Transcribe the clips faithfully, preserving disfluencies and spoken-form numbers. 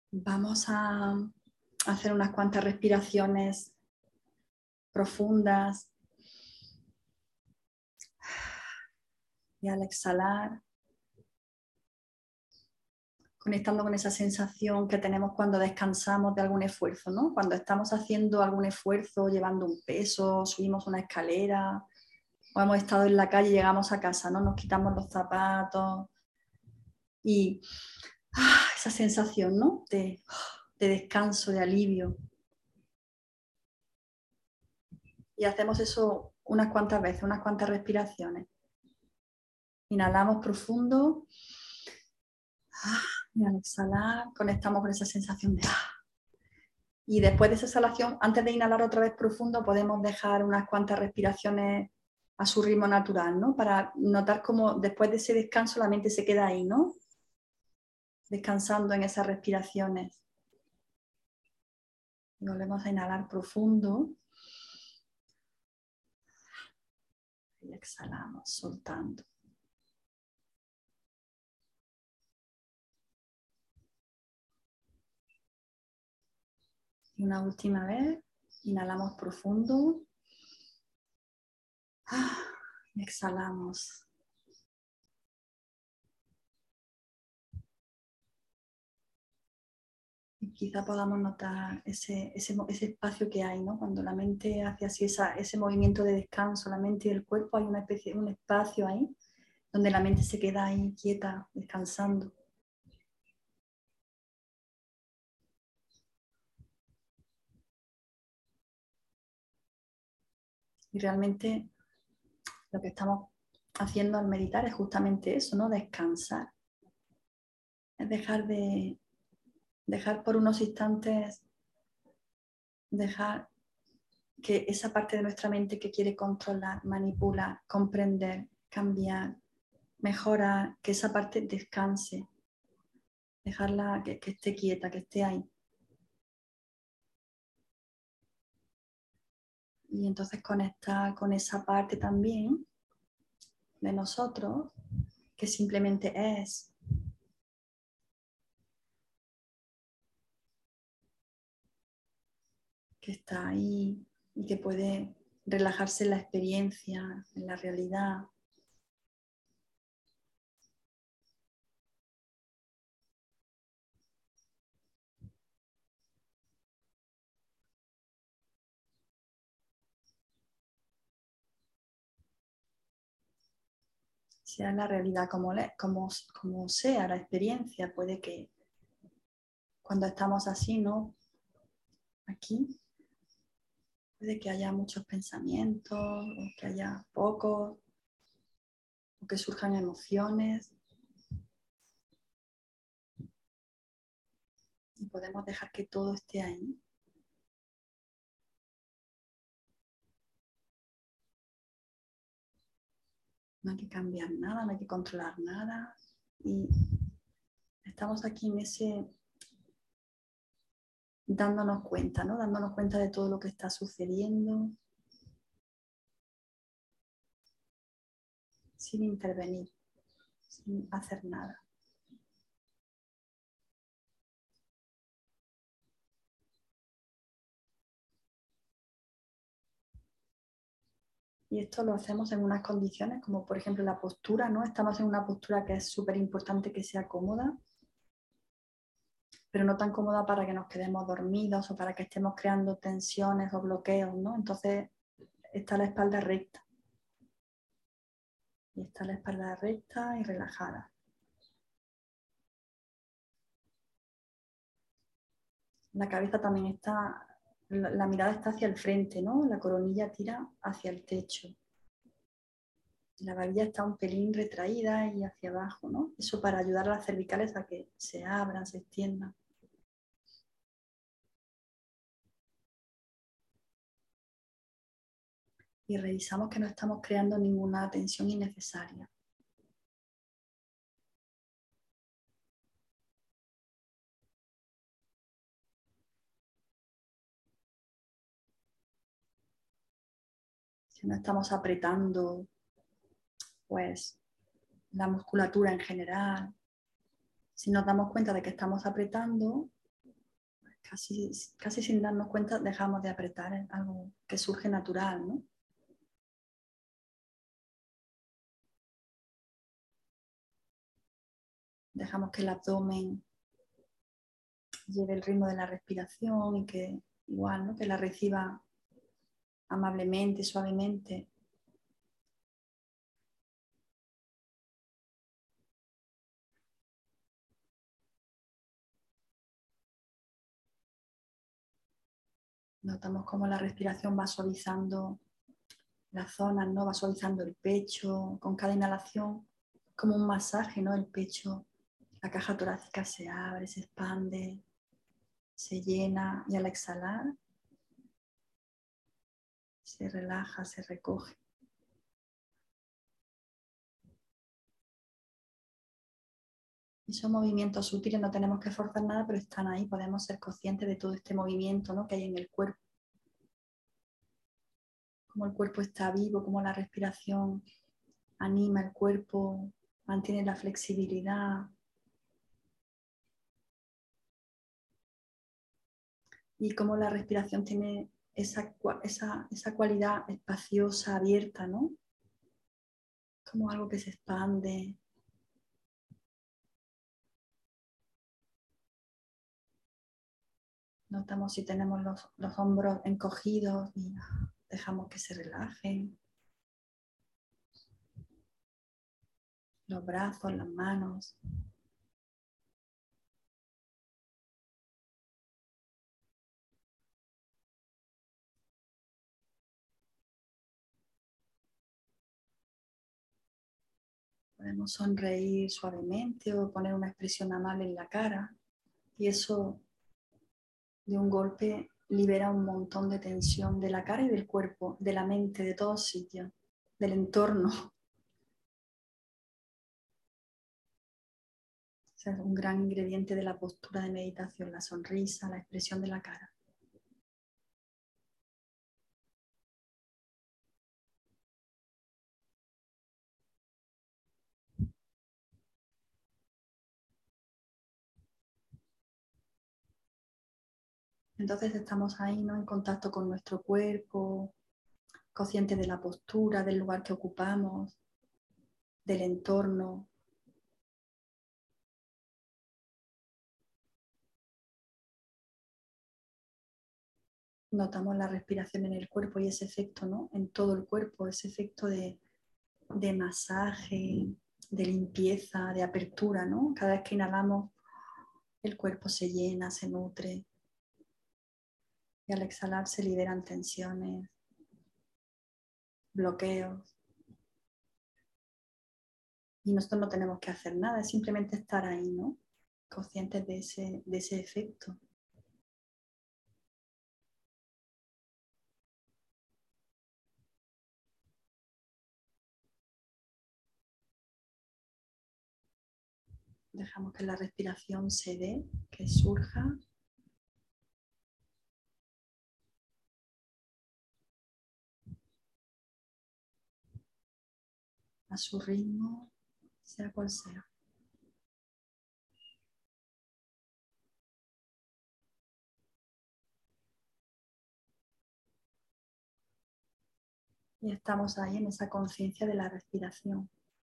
Vamos a hacer unas cuantas respiraciones profundas. Y al exhalar, conectando con esa sensación que tenemos cuando descansamos de algún esfuerzo, ¿no? Cuando estamos haciendo algún esfuerzo, llevando un peso, subimos una escalera, o hemos estado en la calle y llegamos a casa, ¿no? Nos quitamos los zapatos y ah, esa sensación, ¿no? De, de descanso, de alivio. Y hacemos eso unas cuantas veces, unas cuantas respiraciones. Inhalamos profundo. Y al exhalar, conectamos con esa sensación de... Y después de esa exhalación, antes de inhalar otra vez profundo, podemos dejar unas cuantas respiraciones a su ritmo natural, ¿no? Para notar cómo después de ese descanso la mente se queda ahí, ¿no? Descansando en esas respiraciones. Y volvemos a inhalar profundo. Y exhalamos, soltando. Y una última vez, inhalamos profundo. Y exhalamos. Y quizá podamos notar ese, ese, ese espacio que hay, ¿no? Cuando la mente hace así esa, ese movimiento de descanso, la mente y el cuerpo, hay una especie, un espacio ahí donde la mente se queda ahí quieta, descansando. Y realmente lo que estamos haciendo al meditar es justamente eso, ¿no? Descansar. Es dejar de dejar por unos instantes, dejar que esa parte de nuestra mente que quiere controlar, manipular, comprender, cambiar, mejorar, que esa parte descanse, dejarla que, que esté quieta, que esté ahí. Y entonces conectar con esa parte también de nosotros que simplemente es. Que está ahí y que puede relajarse en la experiencia, en la realidad. Sea la realidad como, le, como, como sea la experiencia, puede que cuando estamos así, ¿no? Aquí, puede que haya muchos pensamientos, o que haya pocos, o que surjan emociones. Y podemos dejar que todo esté ahí. No hay que cambiar nada, no hay que controlar nada. Y estamos aquí en ese... dándonos cuenta, ¿no? Dándonos cuenta de todo lo que está sucediendo. Sin intervenir, sin hacer nada. Y esto lo hacemos en unas condiciones como por ejemplo la postura, ¿no? Estamos en una postura que es súper importante que sea cómoda, pero no tan cómoda para que nos quedemos dormidos o para que estemos creando tensiones o bloqueos, ¿no? Entonces está la espalda recta. Y está la espalda recta y relajada. La cabeza también está, la, la mirada está hacia el frente, ¿no? La coronilla tira hacia el techo. La barbilla está un pelín retraída y hacia abajo, ¿no? Eso para ayudar a las cervicales a que se abran, se extiendan. Y revisamos que no estamos creando ninguna tensión innecesaria. Si no estamos apretando, pues, la musculatura en general. Si nos damos cuenta de que estamos apretando, casi, casi sin darnos cuenta dejamos de apretar, es algo que surge natural, ¿no? Dejamos que el abdomen lleve el ritmo de la respiración y que igual, ¿no? Que la reciba amablemente, suavemente. Notamos cómo la respiración va suavizando las zonas, ¿no? Va suavizando el pecho con cada inhalación, como un masaje, ¿no? El pecho, la caja torácica se abre, se expande, se llena y al exhalar se relaja, se recoge. Y son movimientos sutiles, no tenemos que forzar nada, pero están ahí, podemos ser conscientes de todo este movimiento, ¿no? Que hay en el cuerpo. Cómo el cuerpo está vivo, cómo la respiración anima el cuerpo, mantiene la flexibilidad. Y cómo la respiración tiene esa, esa, esa cualidad espaciosa, abierta, ¿no? Como algo que se expande. Notamos si tenemos los, los hombros encogidos y dejamos que se relajen. Los brazos, las manos. Podemos sonreír suavemente o poner una expresión amable en la cara. Y eso de un golpe libera un montón de tensión de la cara y del cuerpo, de la mente, de todos sitios, del entorno. O sea, es un gran ingrediente de la postura de meditación, la sonrisa, la expresión de la cara. Entonces estamos ahí, ¿no? En contacto con nuestro cuerpo, conscientes de la postura, del lugar que ocupamos, del entorno. Notamos la respiración en el cuerpo y ese efecto, ¿no? En todo el cuerpo, ese efecto de, de masaje, de limpieza, de apertura, ¿no? Cada vez que inhalamos, el cuerpo se llena, se nutre y al exhalar se liberan tensiones, bloqueos. Y nosotros no tenemos que hacer nada, es simplemente estar ahí, ¿no? Conscientes de ese, de ese efecto. Dejamos que la respiración se dé, que surja. A su ritmo, sea cual sea. Y estamos ahí en esa conciencia de la respiración.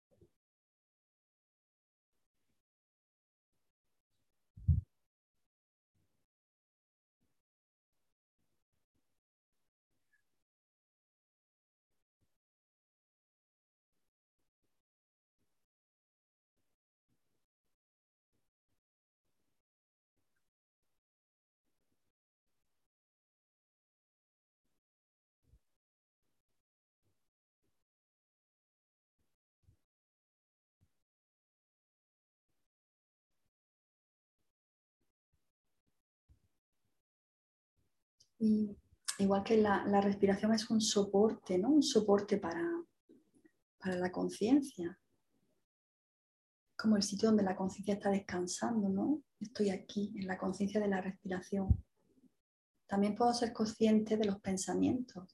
Y igual que la, la respiración es un soporte, ¿no? Un soporte para, para la conciencia. Como el sitio donde la conciencia está descansando, ¿no? Estoy aquí, en la conciencia de la respiración. También puedo ser consciente de los pensamientos.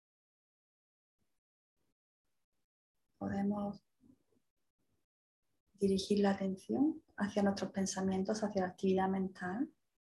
Podemos dirigir la atención hacia nuestros pensamientos, hacia la actividad mental.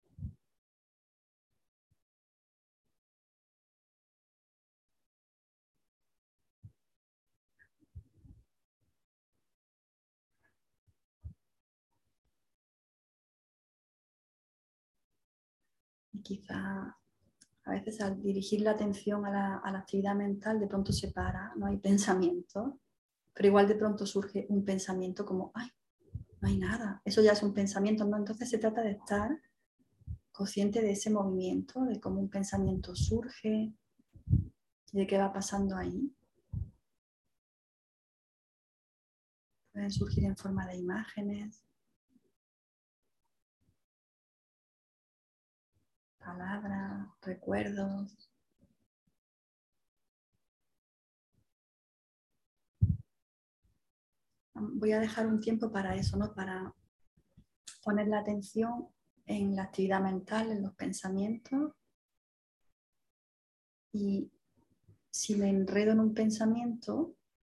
Y quizá a veces al dirigir la atención a la, a la actividad mental de pronto se para, no hay pensamiento, pero igual de pronto surge un pensamiento como, ay, no hay nada, eso ya es un pensamiento, ¿no? Entonces se trata de estar consciente de ese movimiento, de cómo un pensamiento surge, de qué va pasando ahí. Pueden surgir en forma de imágenes, palabras, recuerdos. Voy a dejar un tiempo para eso, ¿no? Para poner la atención en la actividad mental, en los pensamientos. Y si me enredo en un pensamiento,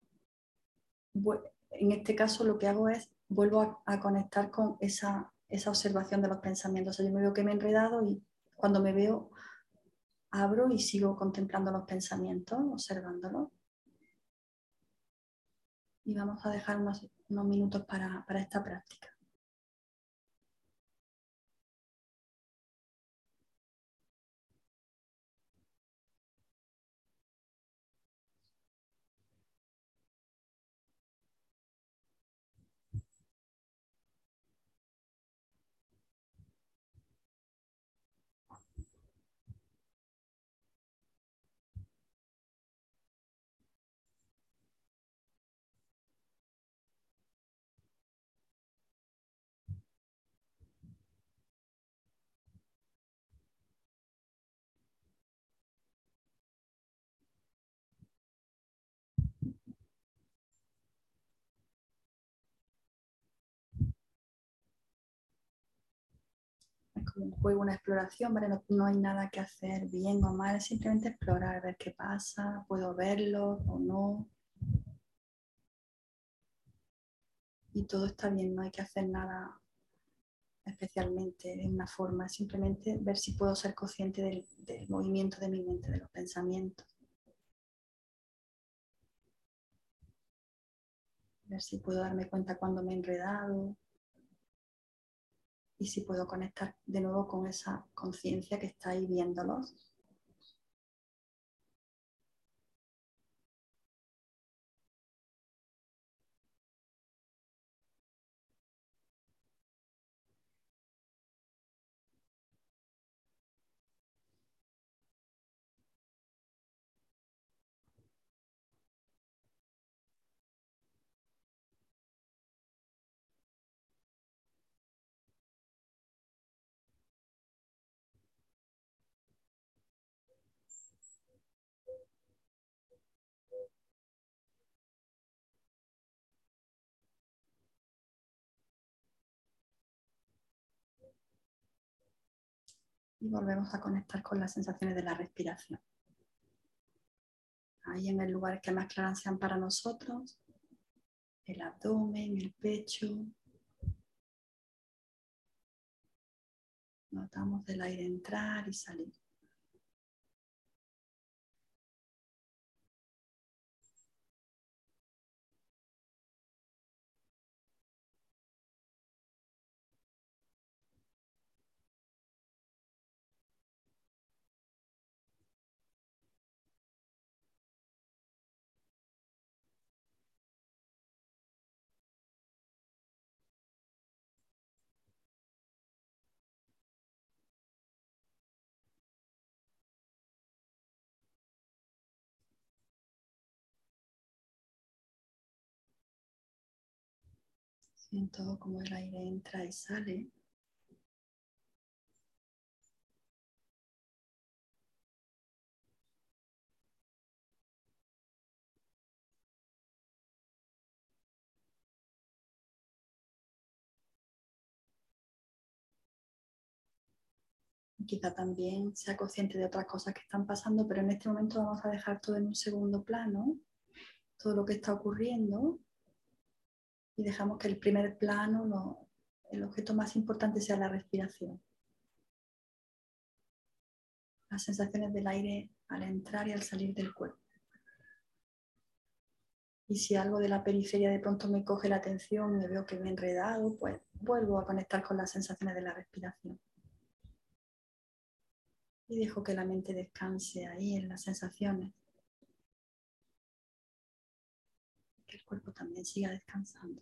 en este caso lo que hago es vuelvo a, a conectar con esa, esa observación de los pensamientos. O sea, yo me veo que me he enredado y cuando me veo abro y sigo contemplando los pensamientos, observándolos. Y vamos a dejar unos, unos minutos para, para esta práctica. Es como un juego, una exploración, ¿vale? No, no hay nada que hacer bien o mal, es simplemente explorar, ver qué pasa, puedo verlo o no. Y todo está bien, no hay que hacer nada especialmente de una forma, simplemente ver si puedo ser consciente del, del movimiento de mi mente, de los pensamientos. Ver si puedo darme cuenta cuando me he enredado y si puedo conectar de nuevo con esa conciencia que está ahí viéndolos. Y volvemos a conectar con las sensaciones de la respiración. Ahí en el lugar que más claras sean para nosotros, el abdomen, el pecho. Notamos el aire entrar y salir. Siento como el aire entra y sale. Quizá también sea consciente de otras cosas que están pasando, pero en este momento vamos a dejar todo en un segundo plano, todo lo que está ocurriendo, y dejamos que el primer plano, lo, el objeto más importante sea la respiración. Las sensaciones del aire al entrar y al salir del cuerpo. Y si algo de la periferia de pronto me coge la atención, me veo que me he enredado, pues vuelvo a conectar con las sensaciones de la respiración. Y dejo que la mente descanse ahí en las sensaciones. Que el cuerpo también siga descansando.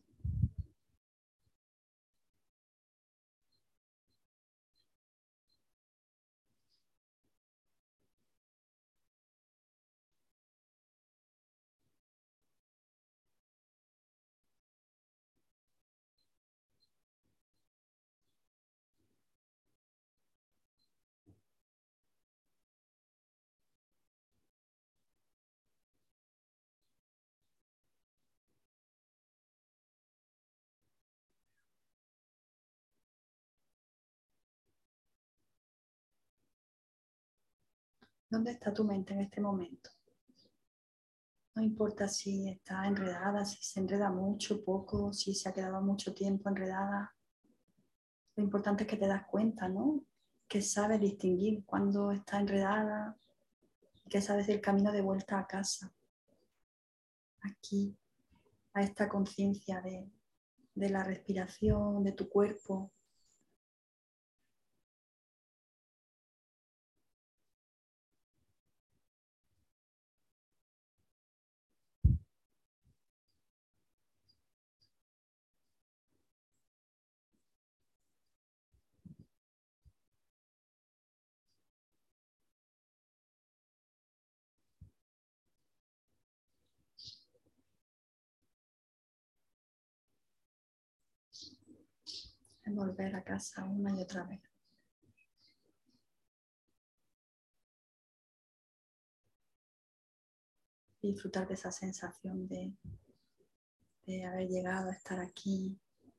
¿Dónde está tu mente en este momento? No importa si está enredada, si se enreda mucho, poco, si se ha quedado mucho tiempo enredada. Lo importante es que te das cuenta, ¿no? Que sabes distinguir cuando está enredada y que sabes el camino de vuelta a casa. Aquí, a esta conciencia de, de la respiración, de tu cuerpo. De volver a casa una y otra vez. Y disfrutar de esa sensación de, de haber llegado a estar aquí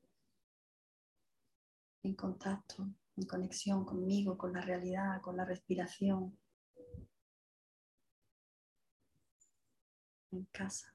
en contacto, en conexión conmigo, con la realidad, con la respiración, en casa.